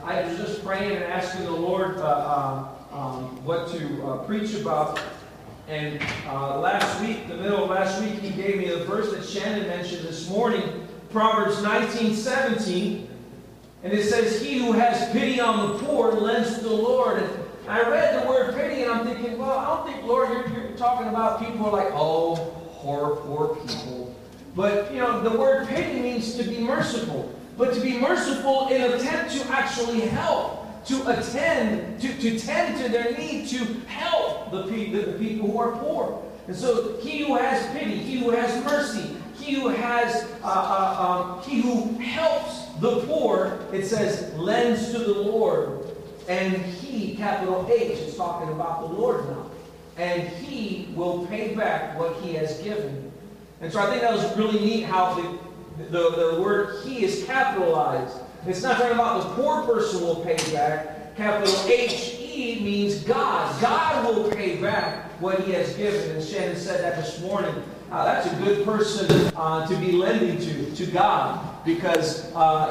I was just praying and asking the Lord what to preach about. And last week, the middle of last week, He gave me the verse that Shannon mentioned this morning, Proverbs 19:17. And it says, "He who has pity on the poor lends to the Lord." And I read the word pity, and I'm thinking, well, I don't think, Lord, you're talking about people who are like, oh, poor people. But, the word pity means to be merciful. But to be merciful in an attempt to actually help, to attend, to tend to their need, to help the people who are poor. And so he who has pity, he who has mercy, he who has, he who helps the poor, it says, lends to the Lord. And he, capital H, is talking about the Lord now. And he will pay back what he has given. And so I think that was really neat how the word he is capitalized. It's not talking about the poor person will pay back. Capital H-E means God. God will pay back what he has given. And Shannon said that this morning. That's a good person to be lending to God. Because,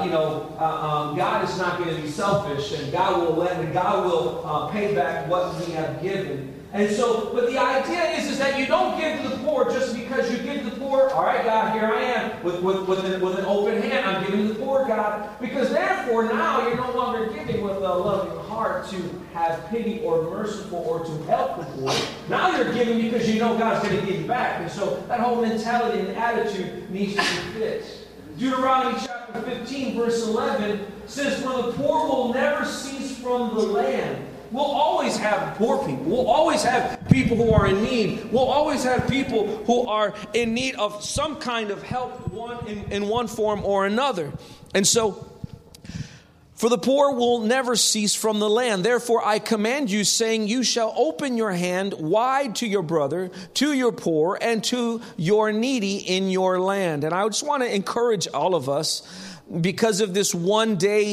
God is not going to be selfish. And God will lend and God will pay back what we have given. And so, but the idea is that you don't give to the poor just because you give to the poor. All right, God, here I am with an open hand. I'm giving to the poor, God. Because therefore now you're no longer giving with a loving heart to have pity or merciful or to help the poor. Now you're giving because you know God's going to give you back. And so that whole mentality and attitude needs to be fixed. Deuteronomy chapter 15, verse 11 says, "For the poor will never cease from the land." We'll always have poor people. We'll always have people who are in need. We'll always have people who are in need of some kind of help in one form or another. And so, "For the poor will never cease from the land. Therefore I command you, saying, you shall open your hand wide to your brother, to your poor, and to your needy in your land." And I just want to encourage all of us, because of this one day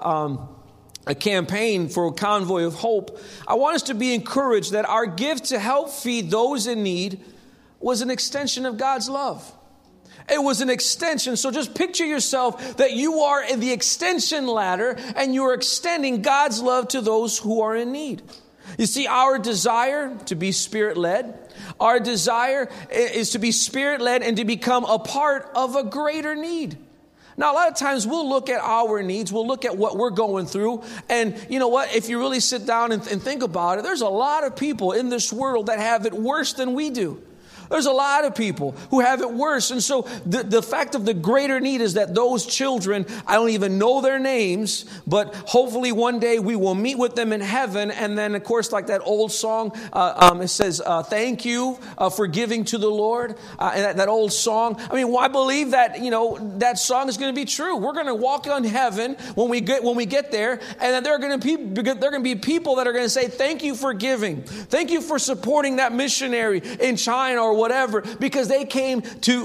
a campaign for Convoy of Hope, I want us to be encouraged that our gift to help feed those in need was an extension of God's love. It was an extension. So just picture yourself that you are in the extension ladder and you're extending God's love to those who are in need. You see, our desire to be Spirit-led, our desire is to be Spirit-led and to become a part of a greater need. Now, a lot of times we'll look at our needs, we'll look at what we're going through, and you know what, if you really sit down and think about it, there's a lot of people in this world that have it worse than we do. There's a lot of people who have it worse. And so the fact of the greater need is that those children, I don't even know their names, but hopefully one day we will meet with them in heaven. And then, of course, like that old song, it says, thank you for giving to the Lord. And that old song. I mean, I believe that, that song is going to be true. We're going to walk on heaven when we get there. And then there are going to be people that are going to say, thank you for giving. Thank you for supporting that missionary in China or whatever, because they came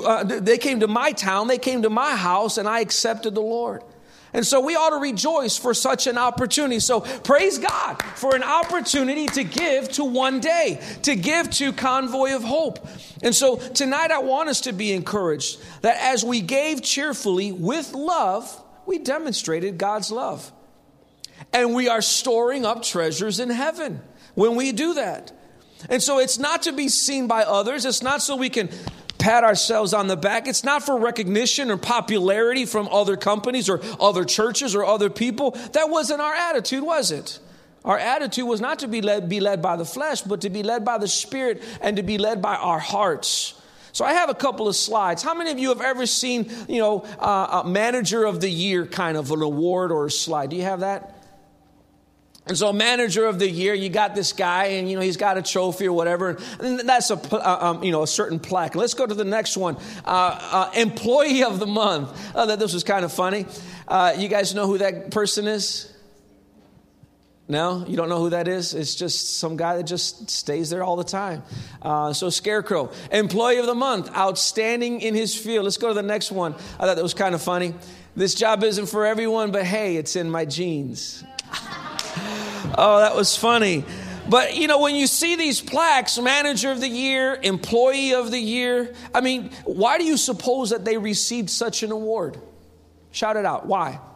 to my town, they came to my house, and I accepted the Lord. And so we ought to rejoice for such an opportunity. So praise God for an opportunity to give to One Day, to give to Convoy of Hope. And so tonight I want us to be encouraged that as we gave cheerfully with love, we demonstrated God's love. And we are storing up treasures in heaven when we do that. And so it's not to be seen by others. It's not so we can pat ourselves on the back. It's not for recognition or popularity from other companies or other churches or other people. That wasn't our attitude, was it? Our attitude was not to be led by the flesh, but to be led by the Spirit and to be led by our hearts. So I have a couple of slides. How many of you have ever seen, a Manager of the Year kind of an award or a slide? Do you have that? And so Manager of the Year, you got this guy and, he's got a trophy or whatever. And that's a certain plaque. Let's go to the next one. Employee of the Month. Oh, this was kind of funny. You guys know who that person is? No? You don't know who that is? It's just some guy that just stays there all the time. So Scarecrow. Employee of the Month. Outstanding in his field. Let's go to the next one. I thought that was kind of funny. This job isn't for everyone, but hey, it's in my genes. Oh, that was funny. But, when you see these plaques, Manager of the Year, Employee of the Year, I mean, why do you suppose that they received such an award? Shout it out. Why?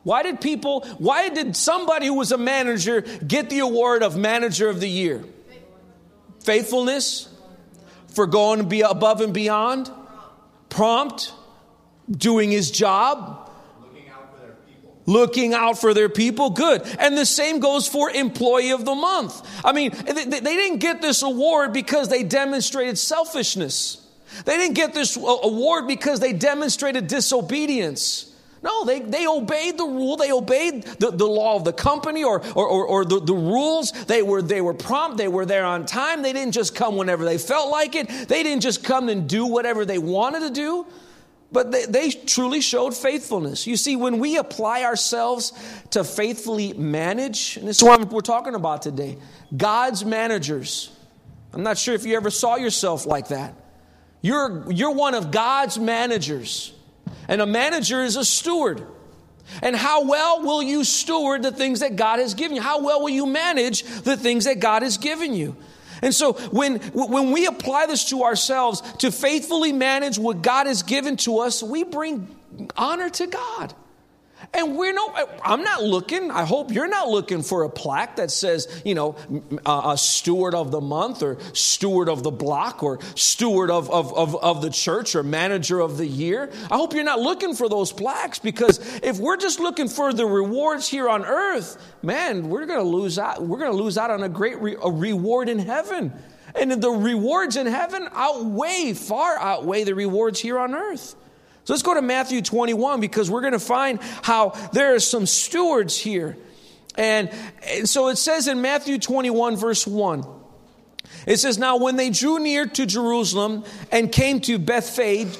Why did somebody who was a manager get the award of Manager of the Year? Faithfulness, for going to be above and beyond, prompt, doing his job, looking out for their people. Good. And the same goes for Employee of the Month. I mean, they didn't get this award because they demonstrated selfishness. They didn't get this award because they demonstrated disobedience. No, they obeyed the rule. They obeyed the law of the company or the rules. They were prompt. They were there on time. They didn't just come whenever they felt like it. They didn't just come and do whatever they wanted to do. But they truly showed faithfulness. You see, when we apply ourselves to faithfully manage, and this is what we're talking about today, God's managers. I'm not sure if you ever saw yourself like that. You're one of God's managers. And a manager is a steward. And how well will you steward the things that God has given you? How well will you manage the things that God has given you? And so when we apply this to ourselves, to faithfully manage what God has given to us, we bring honor to God. And I'm not looking, I hope you're not looking for a plaque that says, a steward of the month or steward of the block or steward of the church or manager of the year. I hope you're not looking for those plaques, because if we're just looking for the rewards here on earth, man, we're going to lose out. We're going to lose out on a great reward in heaven. And the rewards in heaven far outweigh the rewards here on earth. So let's go to Matthew 21, because we're going to find how there are some stewards here. And so it says in Matthew 21, verse 1, it says, "Now when they drew near to Jerusalem and came to Bethphage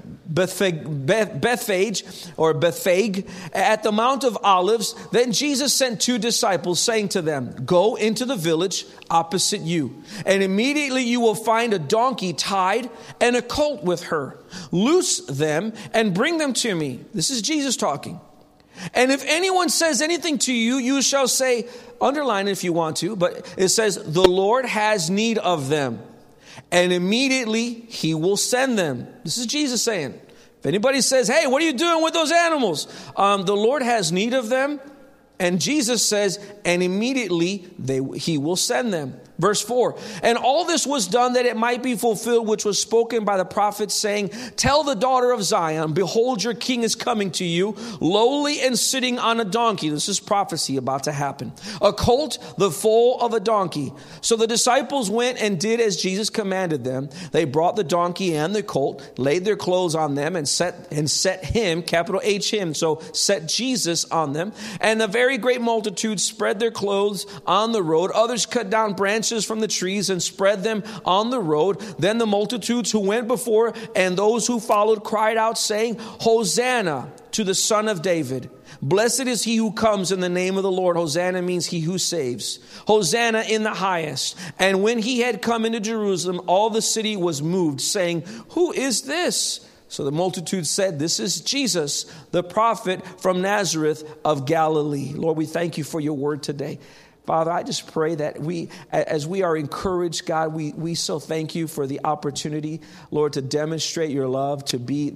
at the Mount of Olives, then Jesus sent 2 disciples, saying to them, 'Go into the village opposite you, and immediately you will find a donkey tied and a colt with her. Loose them and bring them to me.'" This is Jesus talking. "And if anyone says anything to you, you shall say," underline it if you want to, but it says, "The Lord has need of them, and immediately he will send them." This is Jesus saying. If anybody says, "Hey, what are you doing with those animals?" The Lord has need of them. And Jesus says, and immediately he will send them. Verse 4, "And all this was done that it might be fulfilled, which was spoken by the prophet, saying, 'Tell the daughter of Zion, behold, your king is coming to you, lowly and sitting on a donkey.'" This is prophecy about to happen. "A colt, the foal of a donkey." So the disciples went and did as Jesus commanded them. They brought the donkey and the colt, laid their clothes on them, and set him, capital H him, so set Jesus on them. And a very great multitude spread their clothes on the road. Others cut down branches from the trees and spread them on the road. Then the multitudes who went before and those who followed cried out, saying, "Hosanna to the Son of David. Blessed is he who comes in the name of the Lord." Hosanna means he who saves. "Hosanna in the highest." And when he had come into Jerusalem, all the city was moved, saying, "Who is this?" So the multitude said, "This is Jesus, the prophet from Nazareth of Galilee." Lord, we thank you for your word today. Father, I just pray that as we are encouraged, God, we so thank you for the opportunity, Lord, to demonstrate your love, to be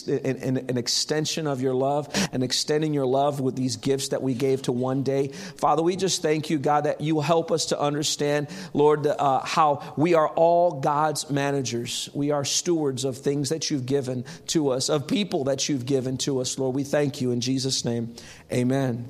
an extension of your love, and extending your love with these gifts that we gave to one day. Father, we just thank you, God, that you help us to understand, Lord, how we are all God's managers. We are stewards of things that you've given to us, of people that you've given to us, Lord. We thank you in Jesus' name. Amen.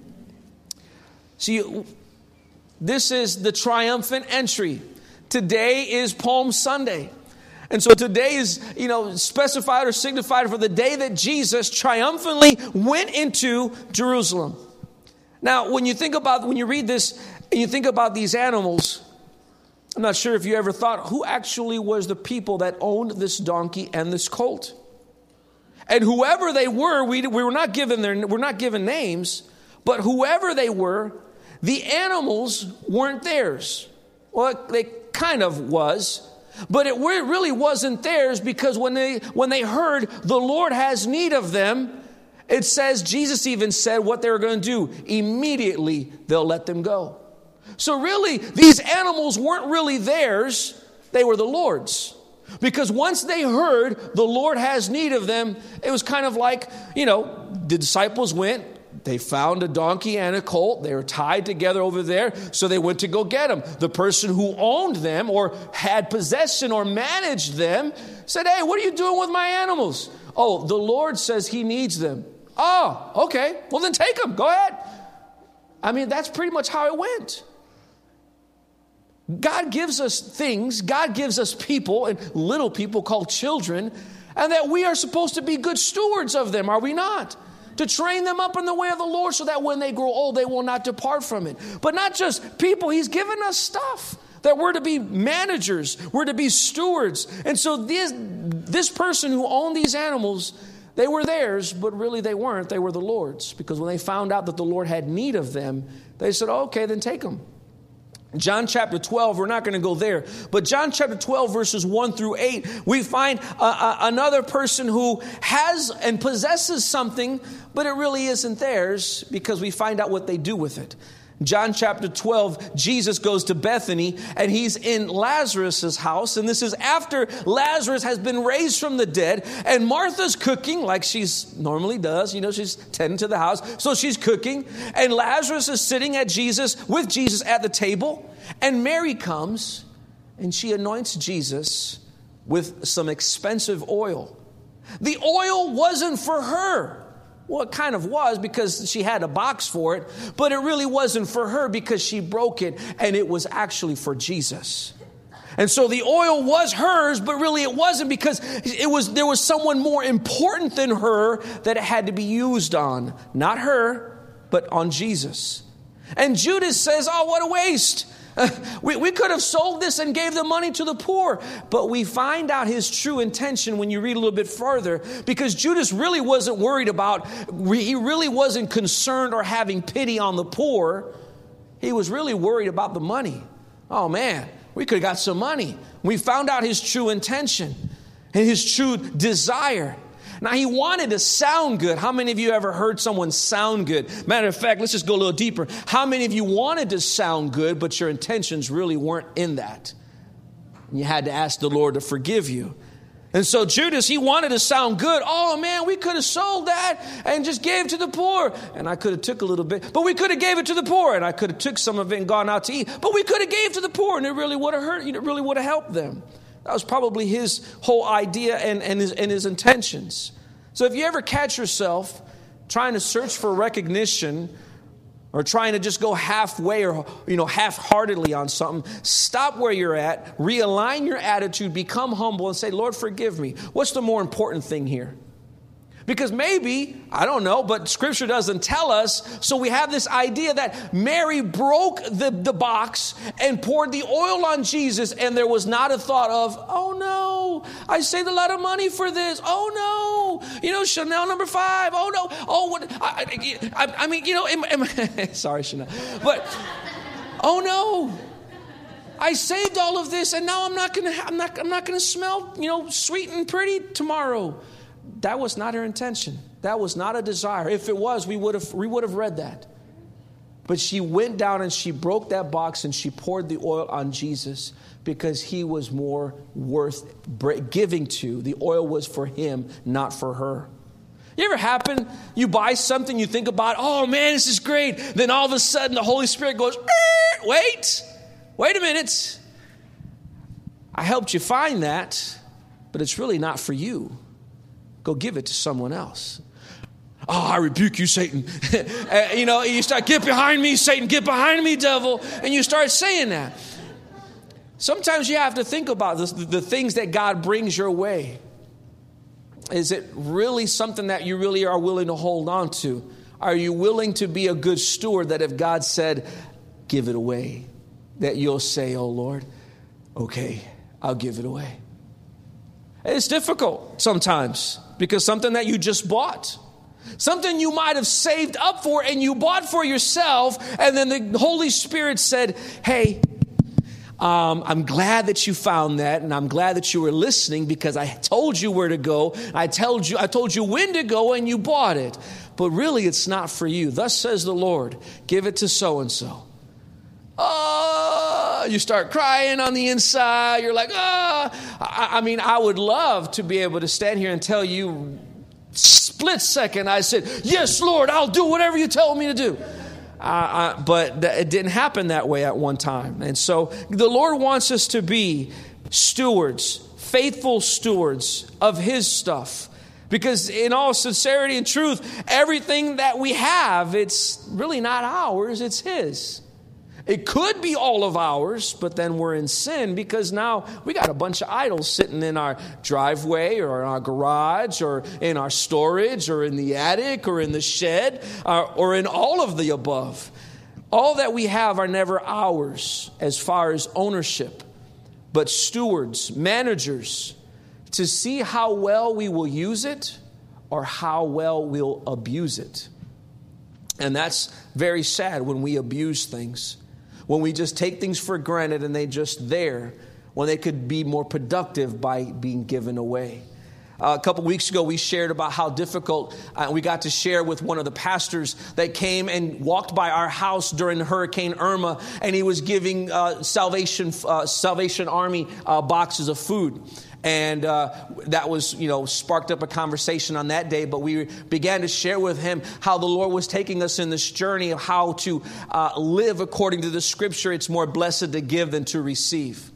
See, this is the triumphant entry. Today is Palm Sunday. And so today is, specified or signified for the day that Jesus triumphantly went into Jerusalem. Now, when you read this and you think about these animals, I'm not sure if you ever thought, who actually was the people that owned this donkey and this colt? And whoever they were, we're not given names, but whoever they were, the animals weren't theirs. Well, they kind of was, but it really wasn't theirs, because when they heard the Lord has need of them, it says, Jesus even said what they were going to do. Immediately they'll let them go. So really, these animals weren't really theirs. They were the Lord's. Because once they heard the Lord has need of them, it was kind of like, the disciples went, they found a donkey and a colt. They were tied together over there, so they went to go get them. The person who owned them or had possession or managed them said, hey, what are you doing with my animals? Oh, the Lord says he needs them. Oh, okay. Well, then take them. Go ahead. I mean, that's pretty much how it went. God gives us things. God gives us people, and little people called children, and that we are supposed to be good stewards of them, are we not? To train them up in the way of the Lord so that when they grow old, they will not depart from it. But not just people. He's given us stuff that we're to be managers. We're to be stewards. And so this person who owned these animals, they were theirs, but really they weren't. They were the Lord's. Because when they found out that the Lord had need of them, they said, okay, then take them. John chapter 12, we're not going to go there, but John chapter 12 verses 1 through 8, we find another person who has and possesses something, but it really isn't theirs, because we find out what they do with it. John chapter 12, Jesus goes to Bethany, and he's in Lazarus' house. And this is after Lazarus has been raised from the dead. And Martha's cooking like she's normally does. You know, she's tending to the house. So she's cooking. And Lazarus is sitting with Jesus at the table. And Mary comes, and she anoints Jesus with some expensive oil. The oil wasn't for her. Well, it kind of was, because she had a box for it, but it really wasn't for her because she broke it, and it was actually for Jesus. And so the oil was hers, but really it wasn't, because there was someone more important than her that it had to be used on. Not her, but on Jesus. And Judas says, oh, what a waste. We could have sold this and gave the money to the poor. But we find out his true intention when you read a little bit further, because Judas really wasn't worried about, he really wasn't concerned or having pity on the poor. He was really worried about the money. Oh man, we could have got some money. We found out his true intention and his true desire. Now, he wanted to sound good. How many of you ever heard someone sound good? Matter of fact, let's just go a little deeper. How many of you wanted to sound good, but your intentions really weren't in that? You had to ask the Lord to forgive you. And so Judas, he wanted to sound good. Oh, man, we could have sold that and just gave to the poor. And I could have took a little bit, but we could have gave it to the poor. And I could have took some of it and gone out to eat, but we could have gave to the poor, and it really would have hurt. It really would have helped them. That was probably his whole idea and his intentions. So if you ever catch yourself trying to search for recognition, or trying to just go halfway or half-heartedly on something, stop where you're at, realign your attitude, become humble, and say, Lord, forgive me. What's the more important thing here? Because maybe, I don't know, but Scripture doesn't tell us. So we have this idea that Mary broke the box and poured the oil on Jesus, and there was not a thought of, oh no, I saved a lot of money for this. Oh no, Chanel number 5. Oh no, oh what? I mean, sorry, Chanel, but oh no. I saved all of this, and now I'm not gonna smell, sweet and pretty tomorrow. That was not her intention. That was not a desire. If it was, we would have read that. But she went down and she broke that box and she poured the oil on Jesus because he was more worth giving to. The oil was for him, not for her. You ever happen? You buy something, you think about, oh man, this is great. Then all of a sudden the Holy Spirit goes, wait a minute. I helped you find that, but it's really not for you. Go give it to someone else. Oh, I rebuke you, Satan. You start, get behind me, Satan, get behind me, devil. And you start saying that. Sometimes you have to think about this, the things that God brings your way. Is it really something that you really are willing to hold on to? Are you willing to be a good steward that if God said, give it away, that you'll say, oh Lord, okay, I'll give it away. It's difficult sometimes because something that you just bought, something you might have saved up for and you bought for yourself, and then the Holy Spirit said, hey, I'm glad that you found that, and I'm glad that you were listening because I told you where to go. I told you when to go, and you bought it. But really, it's not for you. Thus says the Lord, give it to so-and-so. Oh, you start crying on the inside. You're like, I would love to be able to stand here and tell you split second, I said, yes, Lord, I'll do whatever you tell me to do. But it didn't happen that way at one time. And so the Lord wants us to be stewards, faithful stewards of His stuff. Because in all sincerity and truth, everything that we have, it's really not ours, it's His. It could be all of ours, but then we're in sin because now we got a bunch of idols sitting in our driveway or in our garage or in our storage or in the attic or in the shed or in all of the above. All that we have are never ours as far as ownership, but stewards, managers, to see how well we will use it or how well we'll abuse it. And that's very sad when we abuse things. When we just take things for granted and they just there, when they could be more productive by being given away. A couple weeks ago, we shared about how difficult we got to share with one of the pastors that came and walked by our house during Hurricane Irma, and he was giving Salvation Army boxes of food. And that was, sparked up a conversation on that day. But we began to share with him how the Lord was taking us in this journey of how to live according to the Scripture. It's more blessed to give than to receive.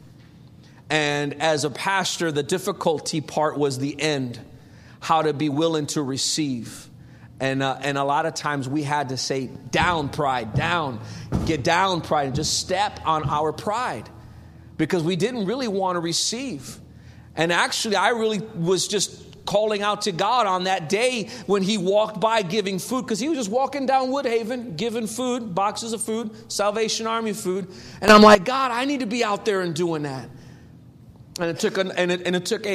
And as a pastor, the difficulty part was the end, how to be willing to receive. And a lot of times we had to say, down pride, down, get down pride, and just step on our pride because we didn't really want to receive. And actually, I really was just calling out to God on that day when he walked by giving food, because he was just walking down Woodhaven, giving food, boxes of food, Salvation Army food. And I'm like, God, I need to be out there and doing that. And it took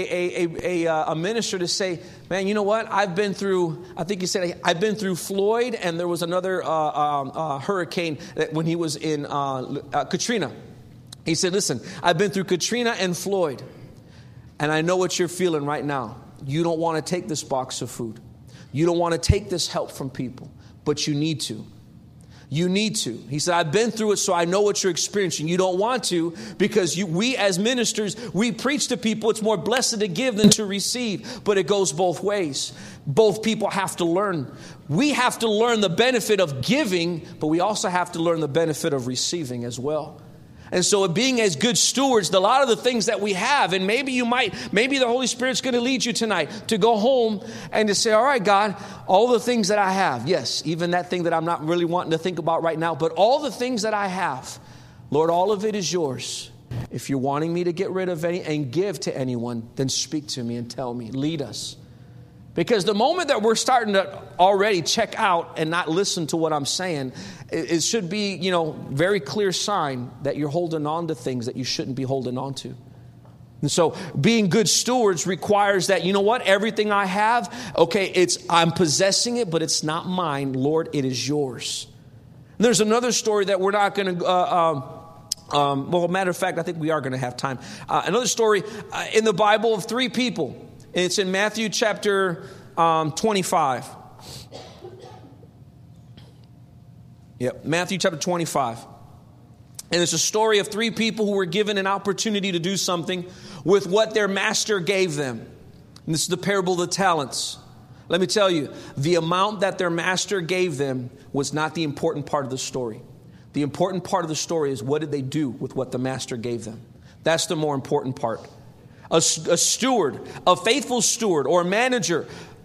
a minister to say, man, you know what? I've been through, I think he said, I've been through Floyd, and there was another hurricane when he was in Katrina. He said, listen, I've been through Katrina and Floyd. And I know what you're feeling right now. You don't want to take this box of food. You don't want to take this help from people. But you need to. You need to. He said, I've been through it, so I know what you're experiencing. You don't want to because we as ministers, we preach to people. It's more blessed to give than to receive. But it goes both ways. Both people have to learn. We have to learn the benefit of giving, but we also have to learn the benefit of receiving as well. And so being as good stewards, a lot of the things that we have, and maybe the Holy Spirit's going to lead you tonight to go home and to say, all right, God, all the things that I have, yes, even that thing that I'm not really wanting to think about right now, but all the things that I have, Lord, all of it is yours. If you're wanting me to get rid of any and give to anyone, then speak to me and tell me, lead us. Because the moment that we're starting to already check out and not listen to what I'm saying, it should be, very clear sign that you're holding on to things that you shouldn't be holding on to. And so being good stewards requires that, you know what, everything I have, okay, I'm possessing it, but it's not mine. Lord, it is yours. And there's another story that we're not going to, matter of fact, I think we are going to have time. Another story in the Bible of three people. It's in Matthew chapter 25. Yep, Matthew chapter 25. And it's a story of three people who were given an opportunity to do something with what their master gave them. And this is the parable of the talents. Let me tell you, the amount that their master gave them was not the important part of the story. The important part of the story is what did they do with what the master gave them. That's the more important part. A steward, a faithful steward or manager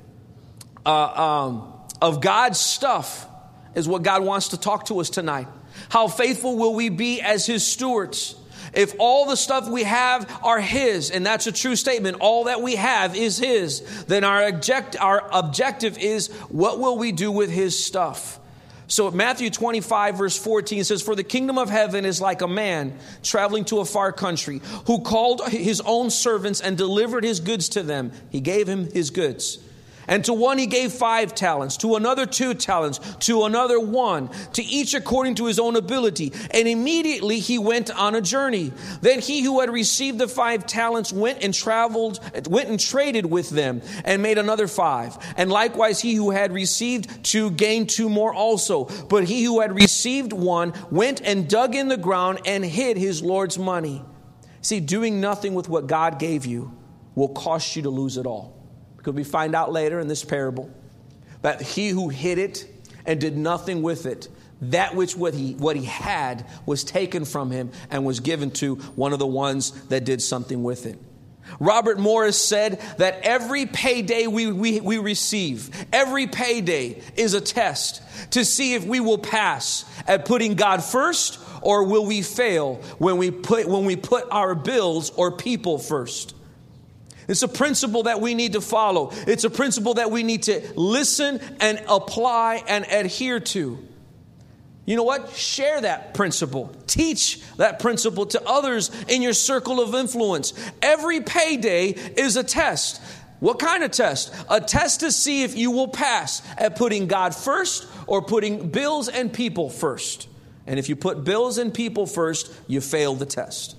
of God's stuff is what God wants to talk to us tonight. How faithful will we be as His stewards? If all the stuff we have are His, and that's a true statement, all that we have is His, then our objective is what will we do with His stuff? So Matthew 25 verse 14 says, for the kingdom of heaven is like a man traveling to a far country who called his own servants and delivered his goods to them. He gave him his goods. And to one he gave 5 talents, to another 2 talents, to another 1, to each according to his own ability. And immediately he went on a journey. Then he who had received the 5 talents went and traded with them and made another 5. And likewise he who had received 2 gained 2 more also. But he who had received 1 went and dug in the ground and hid his Lord's money. See, doing nothing with what God gave you will cost you to lose it all. Because we find out later in this parable that he who hid it and did nothing with it, that which what he had was taken from him and was given to one of the ones that did something with it. Robert Morris said that every payday we receive, every payday is a test to see if we will pass at putting God first, or will we fail when we put our bills or people first. It's a principle that we need to follow. It's a principle that we need to listen and apply and adhere to. You know what? Share that principle. Teach that principle to others in your circle of influence. Every payday is a test. What kind of test? A test to see if you will pass at putting God first or putting bills and people first. And if you put bills and people first, you fail the test.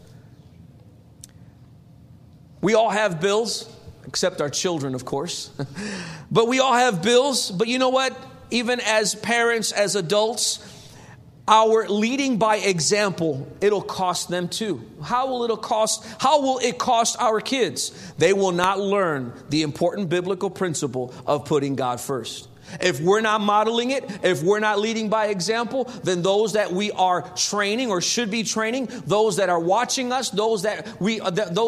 We all have bills, except our children, of course. But we all have bills. But you know what? Even as parents, as adults, our leading by example, it'll cost them too. How will it cost our kids? They will not learn the important biblical principle of putting God first. If we're not modeling it, if we're not leading by example, then those that we are training or should be training, those that are watching us, those that we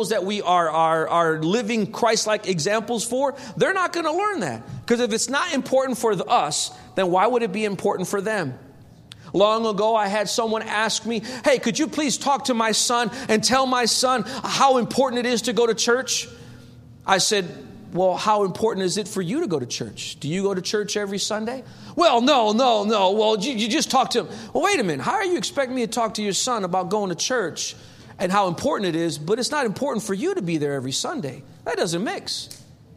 are living Christ-like examples for, they're not going to learn that. Because if it's not important for us, then why would it be important for them? Long ago, I had someone ask me, hey, could you please talk to my son and tell my son how important it is to go to church? I said, well, how important is it for you to go to church? Do you go to church every Sunday? Well, no. Well, you just talk to him. Well, wait a minute. How are you expecting me to talk to your son about going to church and how important it is, but it's not important for you to be there every Sunday? That doesn't mix.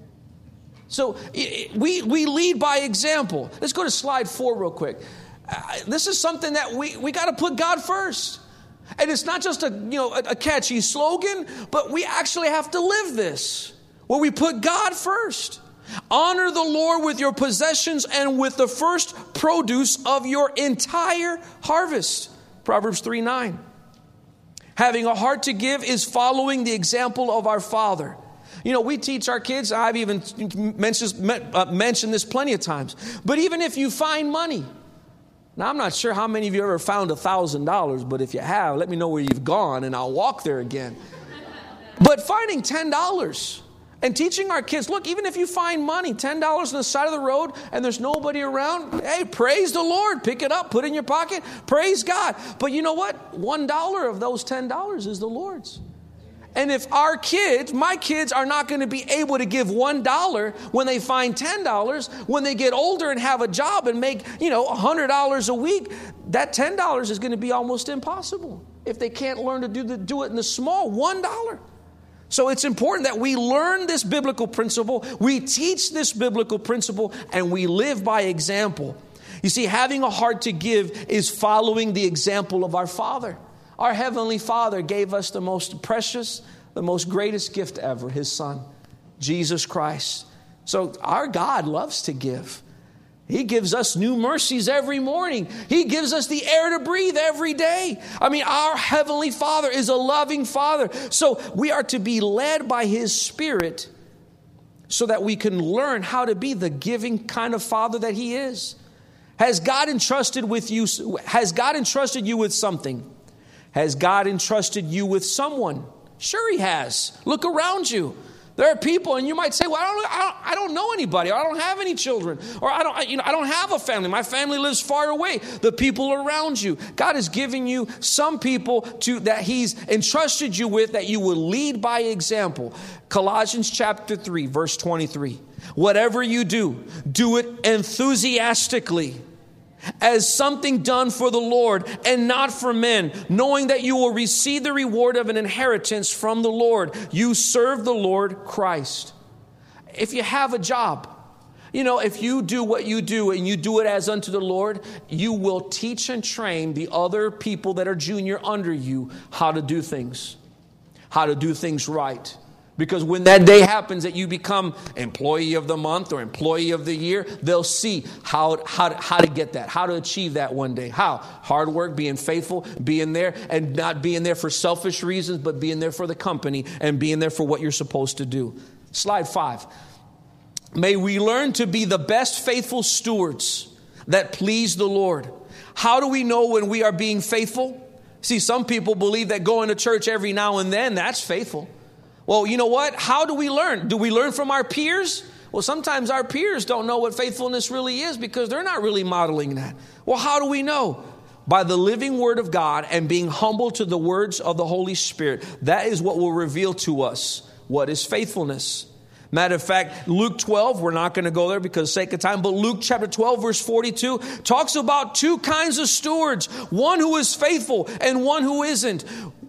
So we lead by example. Let's go to slide 4 real quick. This is something that we got to put God first. And it's not just a catchy slogan, but we actually have to live this, where we put God first. Honor the Lord with your possessions and with the first produce of your entire harvest. Proverbs 3:9. Having a heart to give is following the example of our Father. You know, we teach our kids, I've even mentioned this plenty of times, but even if you find money, now, I'm not sure how many of you ever found $1,000, but if you have, let me know where you've gone and I'll walk there again. But finding $10 and teaching our kids, look, even if you find money, $10 on the side of the road and there's nobody around, hey, praise the Lord. Pick it up, put it in your pocket, praise God. But you know what? $1 of those $10 is the Lord's. And if my kids are not going to be able to give $1 when they find $10, when they get older and have a job and make, $100 a week, that $10 is going to be almost impossible if they can't learn to do it in the small $1. So it's important that we learn this biblical principle, we teach this biblical principle, and we live by example. You see, having a heart to give is following the example of our Father. Our Heavenly Father gave us the most precious, the most greatest gift ever, His Son, Jesus Christ. So our God loves to give. He gives us new mercies every morning. He gives us the air to breathe every day. I mean, our Heavenly Father is a loving Father. So we are to be led by His Spirit so that we can learn how to be the giving kind of Father that He is. Has God entrusted you with something? Has God entrusted you with someone? Sure He has. Look around you. There are people, and you might say, well, I don't know anybody, or I don't have any children, or I don't have a family. My family lives far away. The people around you. God has given you some people that He's entrusted you with that you will lead by example. Colossians chapter 3, verse 23. Whatever you do, do it enthusiastically, as something done for the Lord and not for men, knowing that you will receive the reward of an inheritance from the Lord. You serve the Lord Christ. If you have a job, if you do what you do and you do it as unto the Lord, you will teach and train the other people that are junior under you how to do things right. Because when that day happens that you become employee of the month or employee of the year, they'll see how to get that, how to achieve that one day. How? Hard work, being faithful, being there, and not being there for selfish reasons, but being there for the company and being there for what you're supposed to do. Slide 5. May we learn to be the best faithful stewards that please the Lord. How do we know when we are being faithful? See, some people believe that going to church every now and then, that's faithful. Well, you know what? How do we learn? Do we learn from our peers? Well, sometimes our peers don't know what faithfulness really is because they're not really modeling that. Well, how do we know? By the living word of God and being humble to the words of the Holy Spirit. That is what will reveal to us what is faithfulness. Matter of fact, Luke 12, we're not going to go there because of the sake of time, but Luke chapter 12, verse 42 talks about two kinds of stewards, one who is faithful and one who isn't.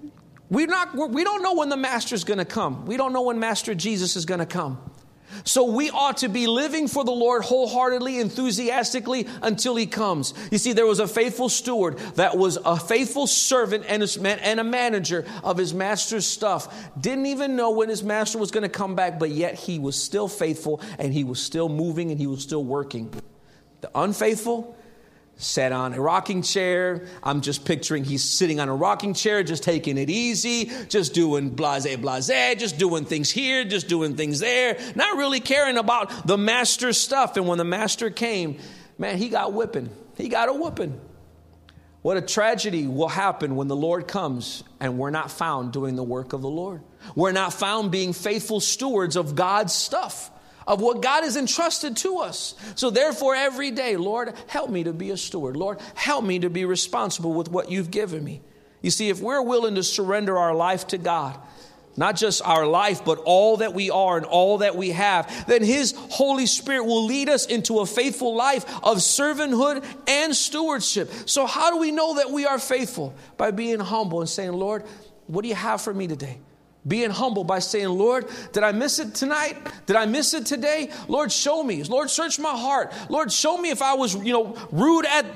We don't know when the master is going to come. We don't know when Master Jesus is going to come. So we ought to be living for the Lord wholeheartedly, enthusiastically until he comes. You see, there was a faithful steward that was a faithful servant and a manager of his master's stuff. Didn't even know when his master was going to come back, but yet he was still faithful and he was still moving and he was still working. The unfaithful sat on a rocking chair. I'm just picturing he's sitting on a rocking chair, just taking it easy, just doing blase, just doing things here, just doing things there, not really caring about the master's stuff. And when the master came, man, he got whipping. He got a whooping. What a tragedy will happen when the Lord comes and we're not found doing the work of the Lord. We're not found being faithful stewards of God's stuff, of what God has entrusted to us. So therefore, every day, Lord, help me to be a steward. Lord, help me to be responsible with what you've given me. You see, if we're willing to surrender our life to God, not just our life, but all that we are and all that we have, then his Holy Spirit will lead us into a faithful life of servanthood and stewardship. So how do we know that we are faithful? By being humble and saying, Lord, what do you have for me today? Being humble by saying, Lord, did I miss it tonight? Did I miss it today? Lord, show me. Lord, search my heart. Lord, show me if I was, rude at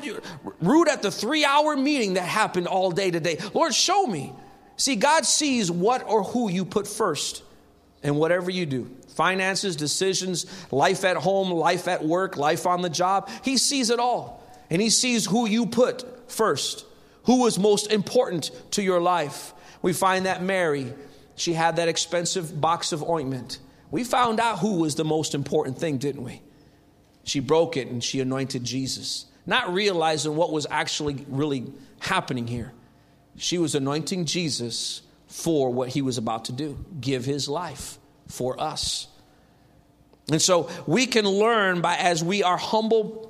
the 3-hour meeting that happened all day today. Lord, show me. See, God sees what or who you put first in whatever you do. Finances, decisions, life at home, life at work, life on the job. He sees it all. And he sees who you put first, who was most important to your life. We find that Mary, she had that expensive box of ointment. We found out who was the most important thing, didn't we? She broke it and she anointed Jesus, not realizing what was actually really happening here. She was anointing Jesus for what he was about to do, give his life for us. And so we can learn as we are humble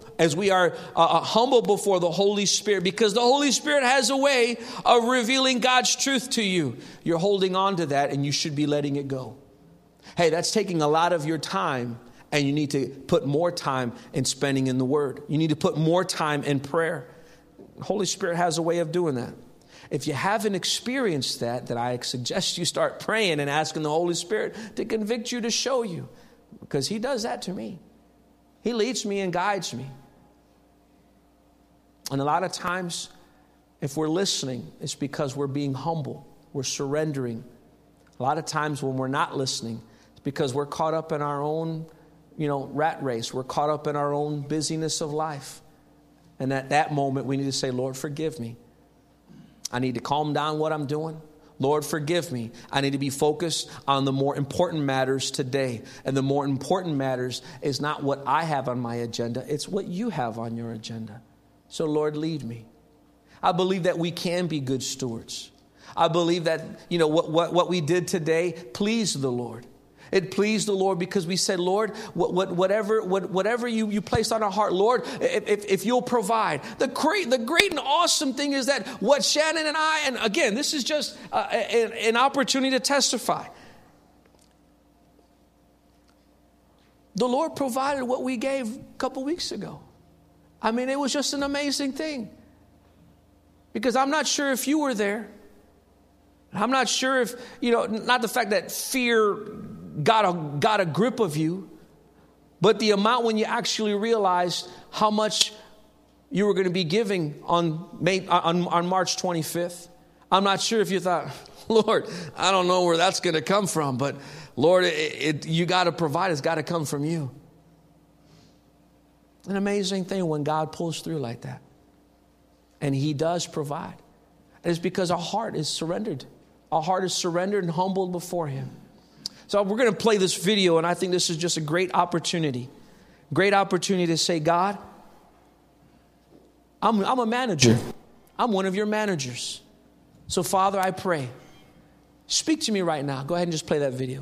before the Holy Spirit, because the Holy Spirit has a way of revealing God's truth to you. You're holding on to that and you should be letting it go. Hey, that's taking a lot of your time, and you need to put more time in spending in the Word. You need to put more time in prayer. The Holy Spirit has a way of doing that. If you haven't experienced that, then I suggest you start praying and asking the Holy Spirit to convict you, to show you, because he does that to me. He leads me and guides me. And a lot of times, if we're listening, it's because we're being humble. We're surrendering. A lot of times when we're not listening, it's because we're caught up in our own, rat race. We're caught up in our own busyness of life. And at that moment, we need to say, Lord, forgive me. I need to calm down what I'm doing. Lord, forgive me. I need to be focused on the more important matters today. And the more important matters is not what I have on my agenda. It's what you have on your agenda. So, Lord, lead me. I believe that we can be good stewards. I believe that, what we did today pleased the Lord. It pleased the Lord because we said, Lord, whatever you placed on our heart, Lord, if you'll provide. The great and awesome thing is that what Shannon and I, and again, this is just an opportunity to testify. The Lord provided what we gave a couple weeks ago. I mean, it was just an amazing thing. Because I'm not sure if you were there. I'm not sure if, not the fact that fear got a grip of you, but the amount when you actually realized how much you were going to be giving on March 25th. I'm not sure if you thought, Lord, I don't know where that's going to come from, but Lord, you got to provide. It's got to come from you. An amazing thing when God pulls through like that. And he does provide. And it's because our heart is surrendered. Our heart is surrendered and humbled before him. So we're going to play this video, and I think this is just a great opportunity. Great opportunity to say, God, I'm a manager. I'm one of your managers. So, Father, I pray. Speak to me right now. Go ahead and just play that video.